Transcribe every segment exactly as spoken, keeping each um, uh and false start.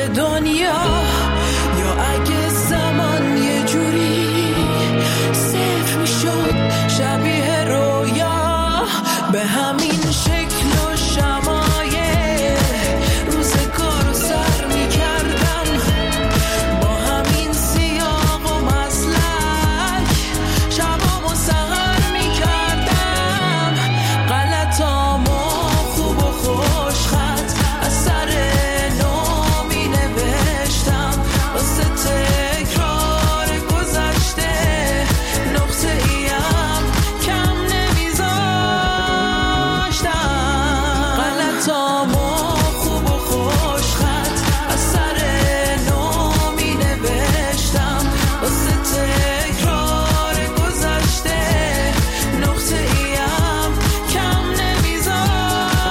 به دنیا، یا اگه زمان یه جوری صفر میشد شبیه رویا، به همین شکل و شمایه روزگار رو سر میکردم، با همین سیاق و مسلک شبامو سهر میکردم، غلطامو خوب و خوش خط از سر نو می نوشتم، واسه تکرار گذشته نقطه ایم کم نمیذاشتم، غلطامو خوب و خوش خط از سر نو می نوشتم، واسه تکرار گذشته نقطه ایم کم نمیذاشتم.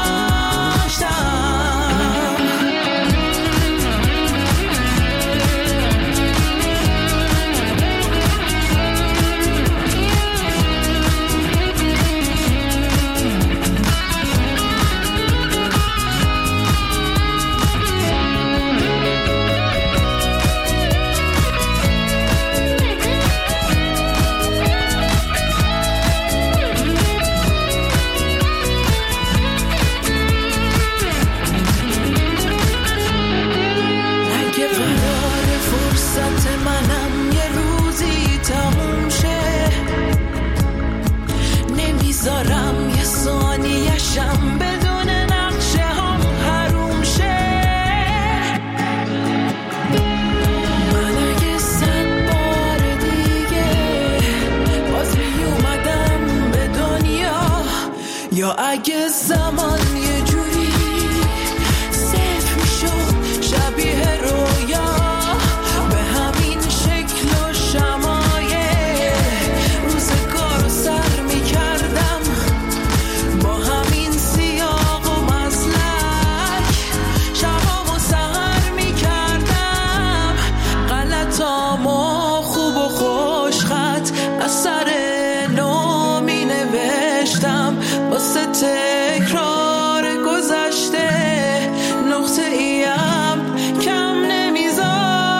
اگه قرار فرصت منم یه روزی تموم شه، نمیذارم یه ثانیه‌شم بدون نقشه هم حروم شه، من اگه صد بار دیگه باز میومدم به دنیا، یا اگه زمان یه جوری صفر میشد شبیه رویا، به همین شکل و شمایه روزگار رو سر میکردم، با همین سیاق و مسلک شبامو سهر میکردم، غلطامو خوب و خوش خط از سر نو می نوشتم، واسه تکرار گذشته نقطه ایم کم نمیذاشتم،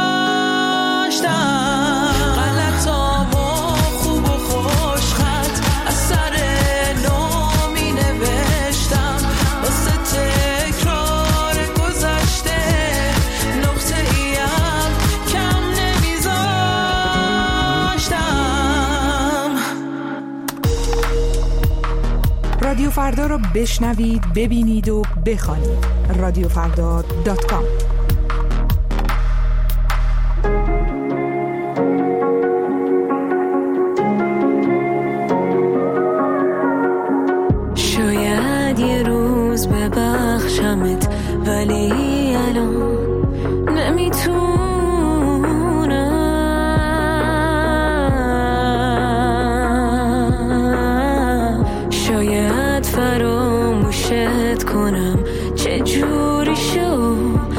غلطامو خوب و خوش خط از سر نو می نوشتم، واسه تکرار گذشته نقطه ایم کم نمیذاشتم. رادیو فردا رو بشنوید، ببینید و بخوانید. رادیو فردا دات کام. شاید یه روز ببخشمت، ولی الان نمیتونم، شاید فراموشت کنم، چه جوری شو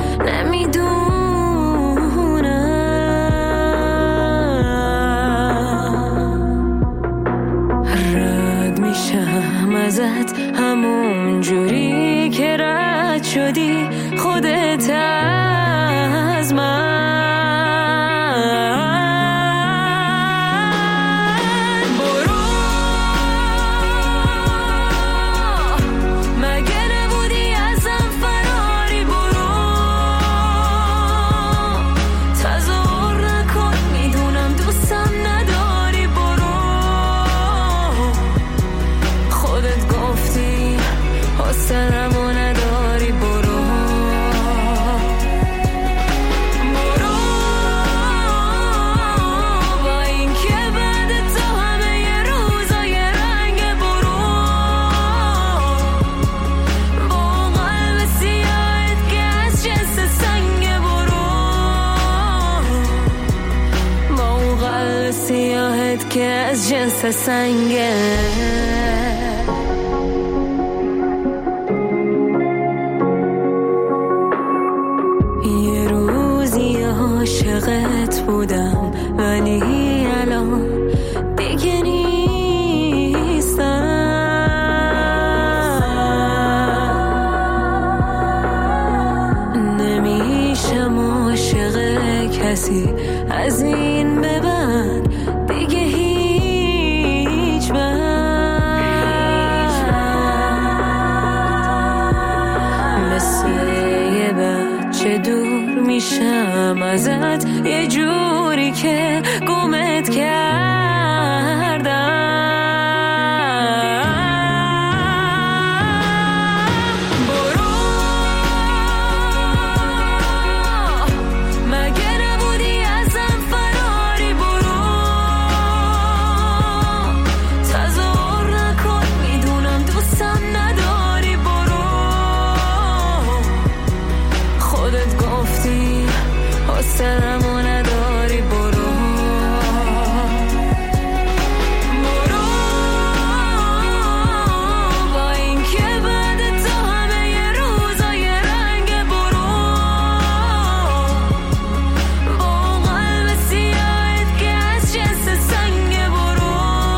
نمیدونم، رد میشم ازت همون جوری که رد شدی خودت از من، سرمو نداری، برو برو، با این که بعد تو همه یه روزای رنگ، برو با قلب سیاهت که از جنس سنگ، برو با قلب سیاهت که از جنس سنگه. عاشقت بودم ولی الان دیگه نیستم، نمیشم گفتی از این به بعد دیگه هیچ وقت مثل یه بچه دور میشم ازت، یه جوری که گمت کردم. سرمو نداری برو برو، با این که بعد تو همه یه روزای رنگ برو، با قلب سیاهت که از جنس سنگ برو،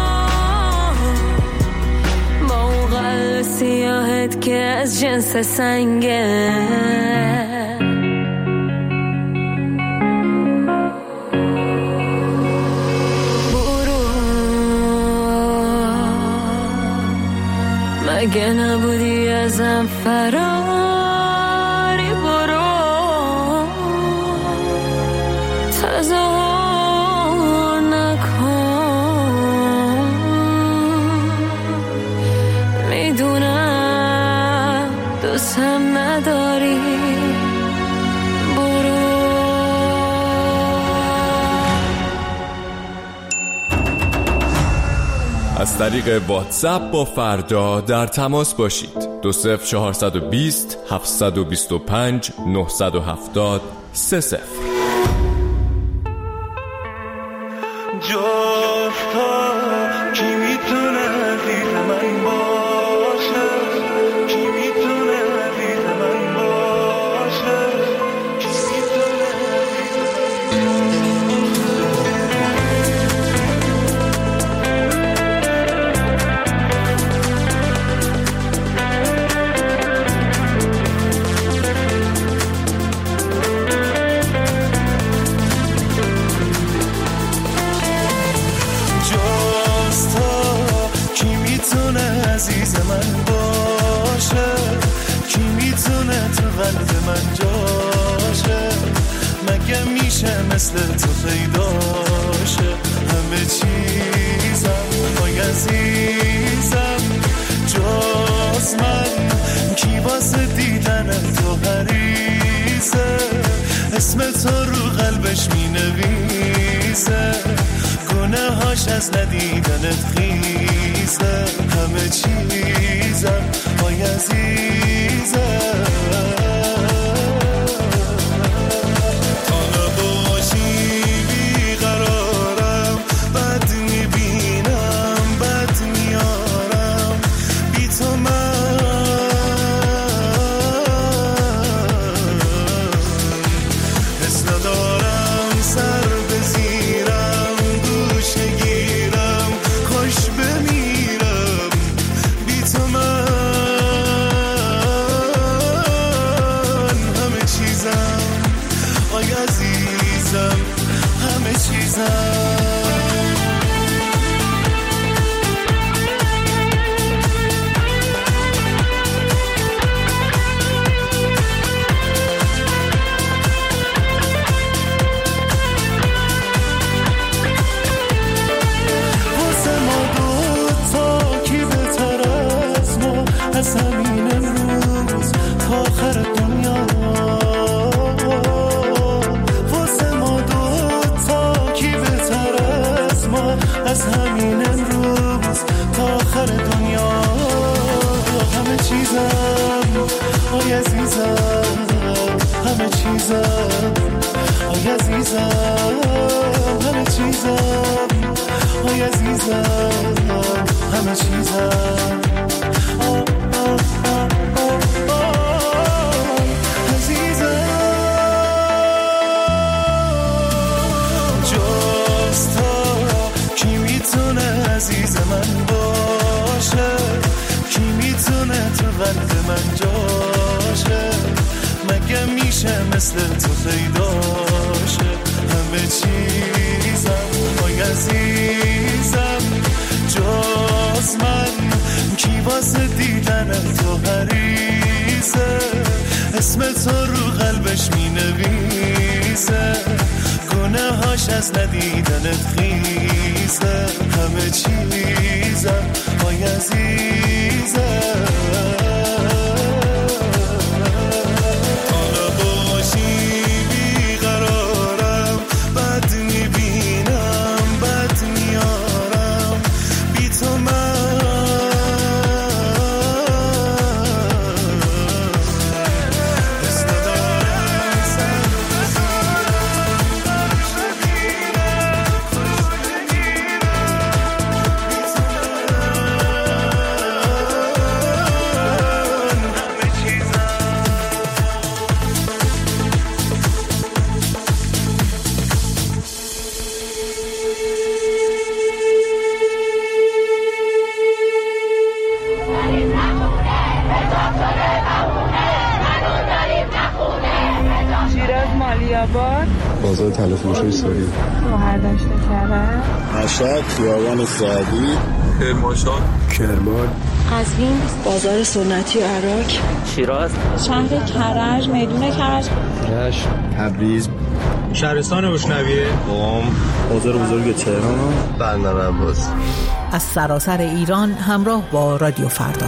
با قلب سیاهت که از جنس سنگه. اگه نبودی ازم فراری برو، تظاهر نکن، میدونم دوستم نداری برو. از طریق واتساپ با فردا در تماس باشید. دو صفر چهارصد و بیست هفتصد و بیست و پنج نهصد و هفتاد سه صفر. جفتا کی میتونه دید من باشه، کی میتونه دید من باشه، کی میتونه عزیز من باشه، کی میتونه تو قلب من جاشه، مگه میشه مثل تو پیداشه، همه چیزم وای عزیزم جز من، کی واسه دیدن تو حریصه، اسم تو رو قلبش مینویسه، گناهاش از ندیدنت خیزه، همه چیزم وای عزیزم. تا نباشی بیقرارم، بد میبینم بد میارم، بی تو من حس ندارم، سر بزیرم گوشه گیرم، خوش بمیرم بی تو من، همه چیزم آی عزیزم، همه چیزم. از همین امروز تا آخر دنیا، واسه ما دوتا کی بهتر از ما، از همین امروز تا آخر دنیا، همه چیزم آی عزیزم، همه چیزم آی عزیزم، همه چیزم آی عزیزم، همه چیزم عزیز من باشه، کی میتونه تو قلب من جاشه، مگه میشه مثل تو پیداشه، همه چیزم آی عزیزم جز من کی واسه دیدن تو حریصه اسم تو رو قلبش می نویسه گناهاش از ندیدنت خیزه همه چیزم آی عزیزم بازار تلفروشی سوری شوهر داشته کرده مشهد خیابان سعدی کرمانشاه کرمان قزوین بازار سنتی و عراق شیراز شهر کرج میدون کرج رشت تبریز شهرستان بشنویه قم بازار بزرگ تهران بندر عباس از سراسر ایران همراه با رادیو فردا.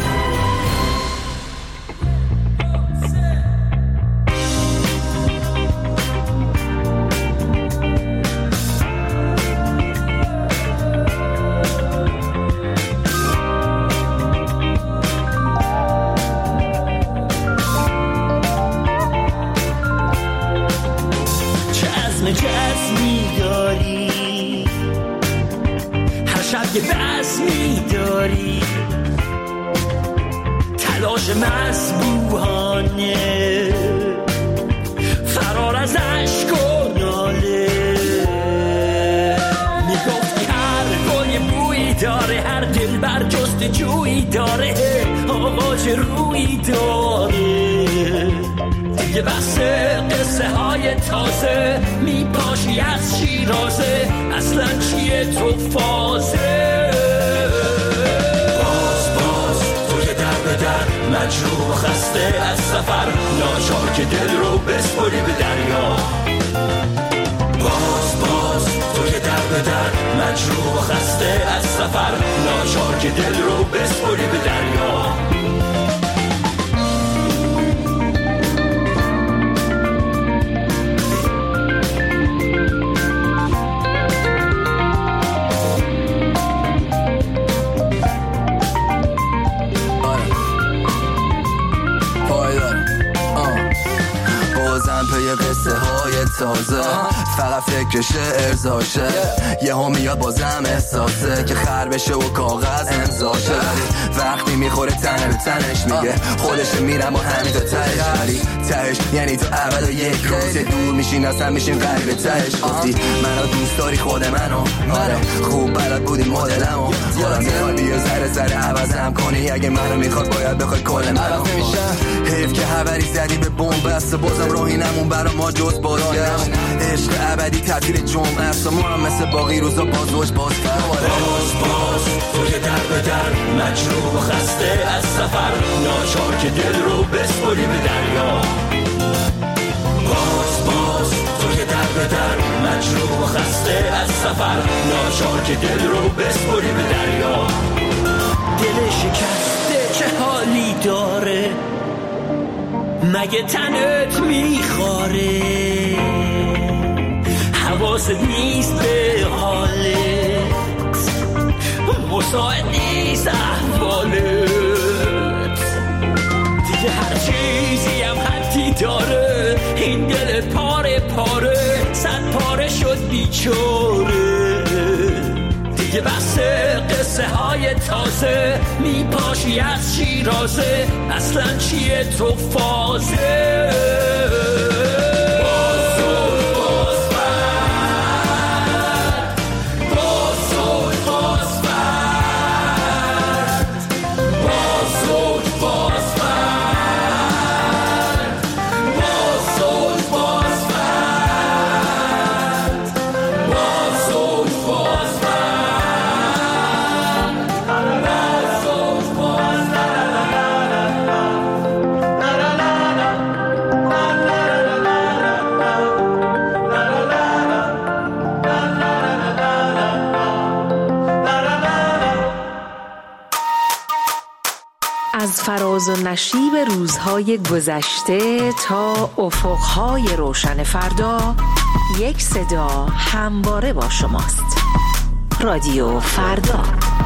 فقط فکرشه ارزاشه یه ها میاد بازم احساسه که خر بشه و کاغذ امضاشه وقتی میخوره تنه به تنش میگه خودشه میرم و همین تا تهش ولی تهش یعنی تو اول و یک روز دور میشین اصلا میشین قریب تهش گفتی منو دوست داری خود منو آره خوب بلد بودی مدلمو حالا میخوای بیا زره زره عوضم کنی اگه منو میخواد باید بخوای کل منو حیف که حبری زدی به بوم بسته بازم راهی نمون برا ما جز باران عشق ابدی تعطیل جمعه است ما هم مثل باقی روزا باز وش باز باز باز تو که در به در مجروح و خسته از سفر ناچار که دل رو بسپری به دریا باز باز تو که در به در مجروح و خسته از سفر ناچار که دل رو بسپری به دریا دل شکسته چه حالی داره مگه تنت میخواره حواست نیست به حالت مساعد نیست احوالت دیگه هر چیزی هم حدی داره این دل پاره پاره صد پاره شد بیچاره دیگه بس قصه های تازه میپاشی از شیرازه اصلا چیه تو فازه فراز و نشیب روزهای گذشته تا افقهای روشن فردا، یک صدا همواره با شماست. رادیو فردا.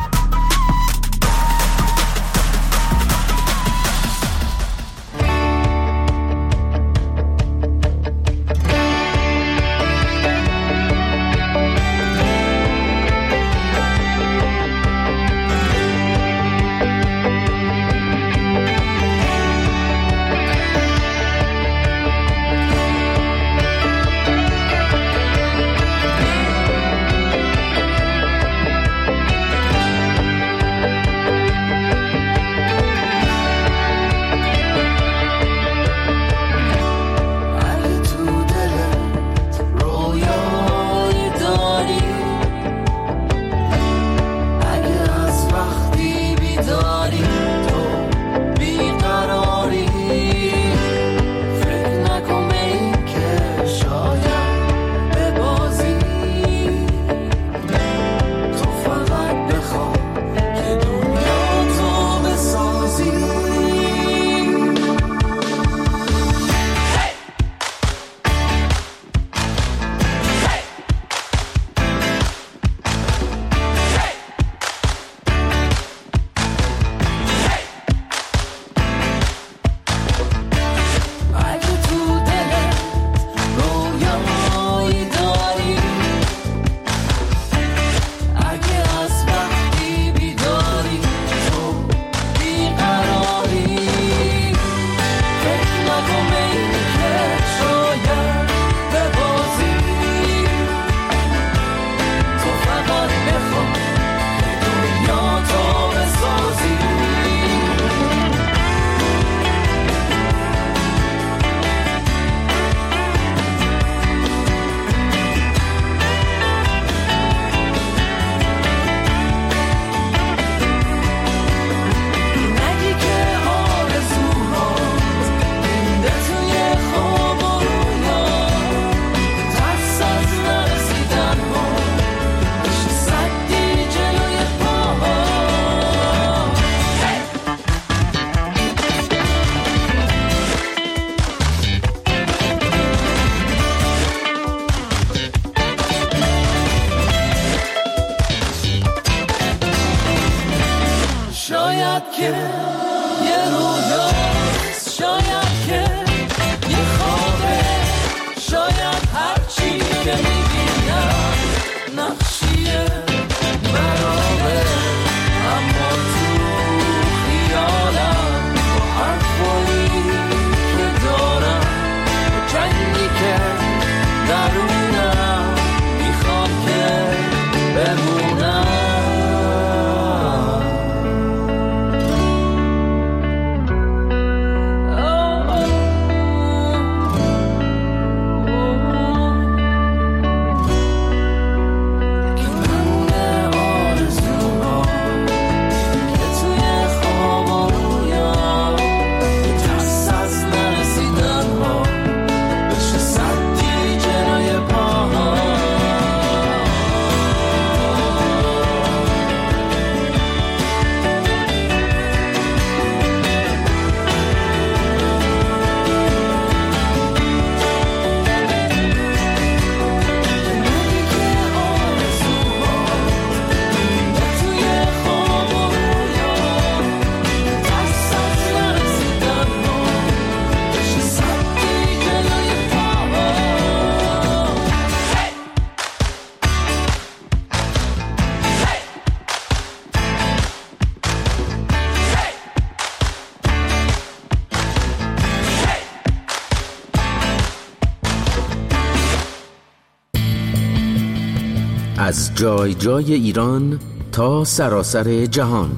از جای جای ایران تا سراسر جهان.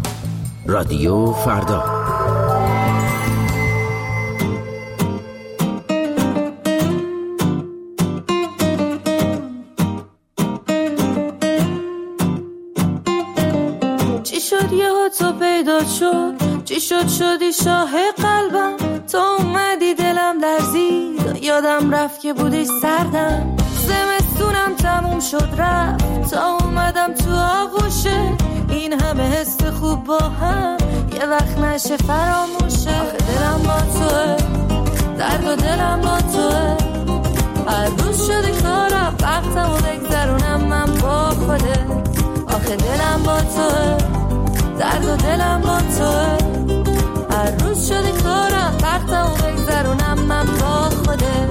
رادیو فردا. چی شد یه تو پیدا شد، چی شد شدی شاه قلبم، تا اومدی دلم لرزید، یادم رفت که بودی سردم، زمستونم تموم شد رفت، تا اومدم تو آغوشه، این این همه حس خوب با هم یه وقت نشه فراموشه. آخه دلم با توه، درد و دلم با توه، هر روز شده کارم وقتمو بگذرونم من با خوده. آخه دلم با توه، درد و دلم با توه، هر روز شده کارم وقتمو بگذرونم من با خوده.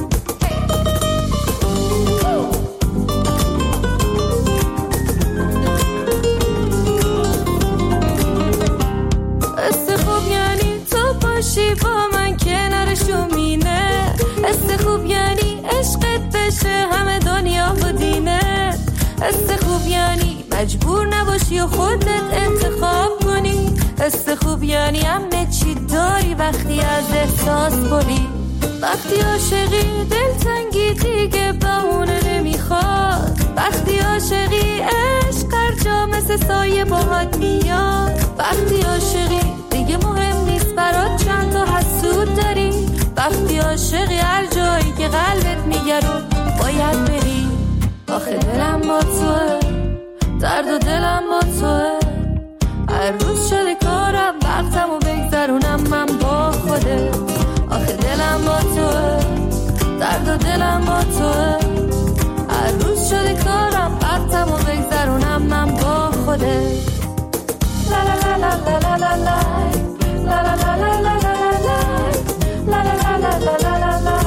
باشی با من کنارشو مینه، است خوب یعنی عشقت بشه همه دنیا و دینه. است خوب یعنی مجبور نباشی و خودت انتخاب کنی. است خوب یعنی همه چی داری وقتی از احساس بری. وقتی عاشقی دلتنگی دیگه بهونه نمیخواد. وقتی عاشقی عشق هر جا مثل سایه باهات میاد. وقتی عاشقی دیگه مهم نیست برات چند تا حسود داری. وقتی عاشقی هر جایی که قلبت میگه رو باید بری. آخه دلم با توه، درد و دلم با توه، هر روز شده کارم وقتمو بگذرونم من با خوده. آخه دلم با توه، درد و دلم با توه، هر روز شده کارم وقتمو بگذرونم من با خوده. لا لا لا لا لا لا لا لا لا لا لا لا لا لا لا لا لا لا.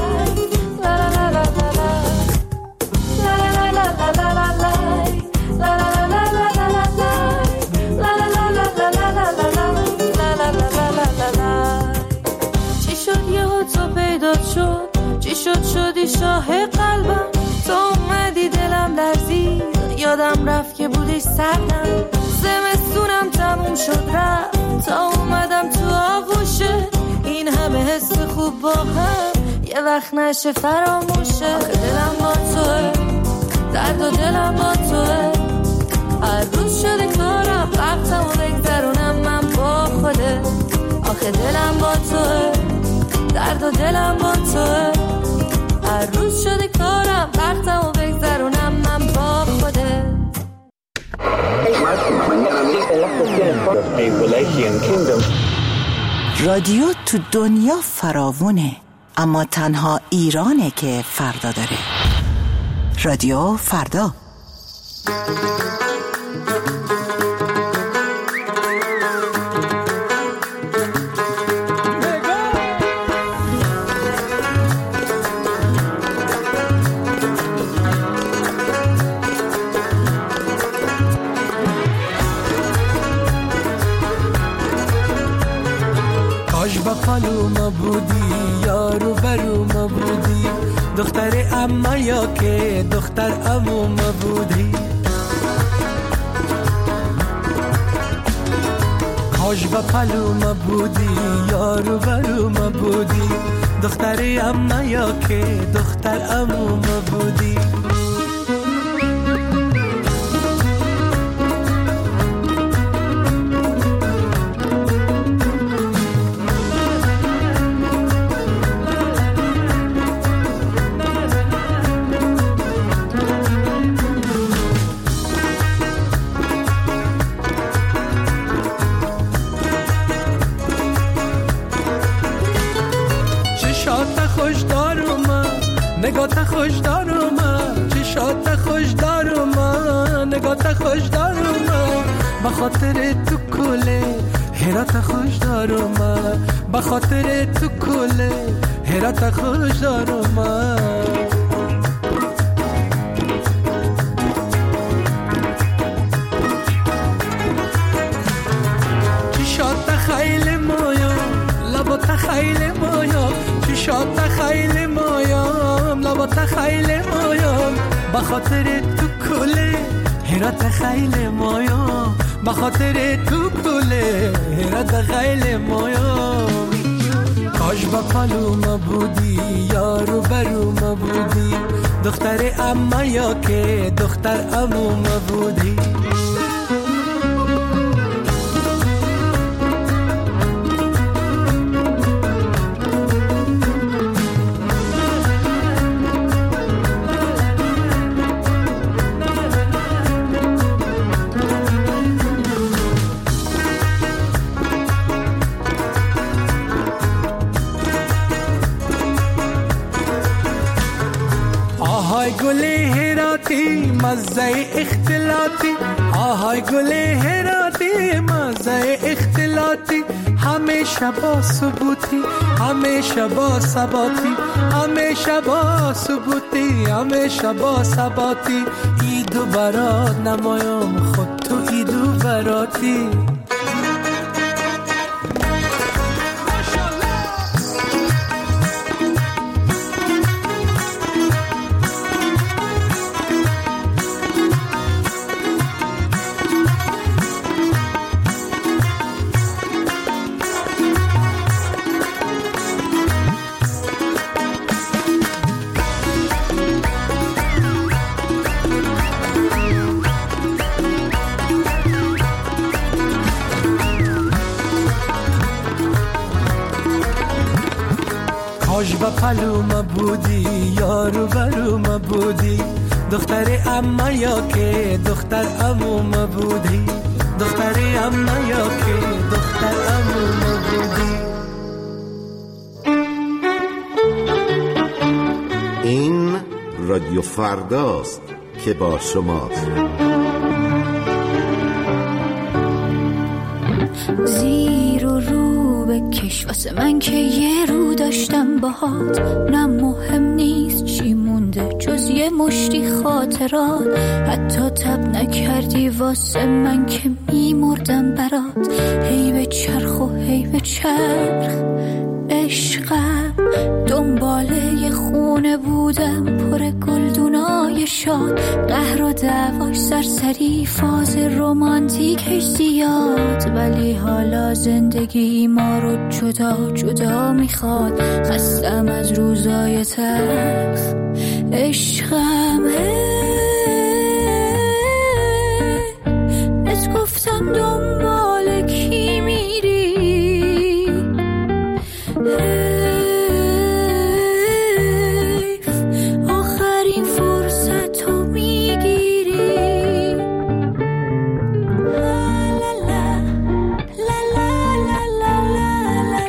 چی شد یه تو پیدا شد، چی شد شدی شاه قلبم. تو اومدی دلم لرزید، یادم رفت که بودی سردم. زمستونم تموم شد رفت تا اومدم تو آغوشه. این همه حس خوب با هم یه وقت نشه فراموشه. آخه دلم با توه، درد و دلم با توه، هر روز شده کارم وقتمو بگذرونم من با خوده. آخه دلم با توه، درد و دلم با توه، هر روز شده کارم وقتمو بگذرونم من با خوده. رادیو تو دنیا فراوونه، اما تنها ایرانه که فردا داره. رادیو فردا. کاش با پالوما بودی، یارو بروما بودی، دختر اما یا که دختر عموما بودی. کاش با پالوما بودی، یارو بروما بودی، دختر اما یا که دختر عموما بودی. نگات خوش دارم من، چشات خوش دارم من، نگات خوش دارم من، بخاطر تو کله هرات خوش دارم من، بخاطر تو کله هرات خوش دارم من. چشات خیلی مایا، لبات خیلی مایا، چشات خیلی مایا، لبات خیلی مایم، بخاطر تو کله هرات خیلی مایم، بخاطر تو کله هرات خیلی مایم. کاش با پالوما بودی، یارو بروما بودی، دختر اما یا که دختر عموما بودی. گل هراتی مزه اختلاطی، آهای گل هراتی مزه اختلاطی، همیشه با ثبوتی همیشه با ثباتی، همیشه با ثبوتی همیشه با ثباتی، ایدو برات نمایم خود تو ایدو براتی. کاش با پلوم بودی یارو بروم بودی، دختر اما یا که دختر عموم بودی، دختر اما یا که دختر عموم بودی. این رادیو فرداست که با شماست. زیر و رو بکش واسه من که یه رو داشتم باهات، نه مهم نیست چی مونده جز یه مشتی خاطرات، حتی تب نکردی واسه من که میمردم برات، هی به چرخ و هی به چرخ عشقم، دنباله یه خونه بودم پر گلدونای شاد، قهر و دعواش سرسری فاز رومانتیکش زیاد، ولی حالا زندگی ما رو جدا جدا میخواد، خستم از روزای تلخ عشقم. از گفتم دنبال کی میری، آخرین فرصت رو میگیری. لا لا لا لا لا لا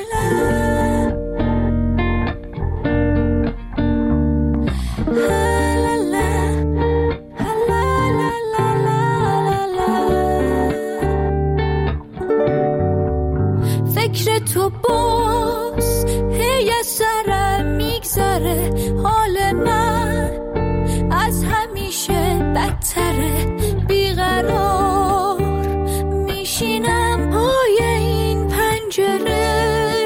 لا، فکر تو باز هی از سرم میگذره، حال من از همیشه بدتره، بیقرار میشینم پای این پنجره،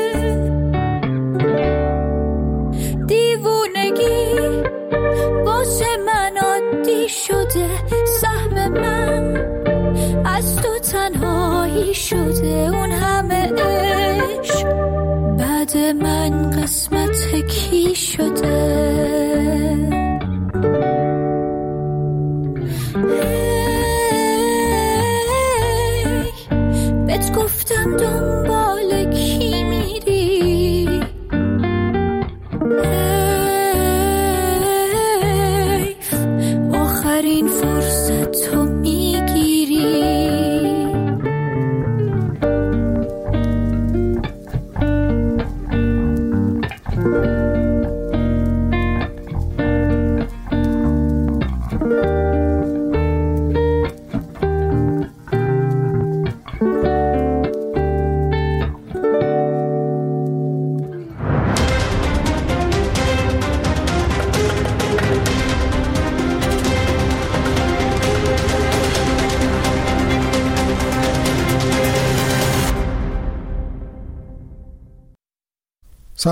دیوونگی واسه من عادی شده، سهم من از تو تنهایی شده، اون همه عشق بعد من قسمت کی شده.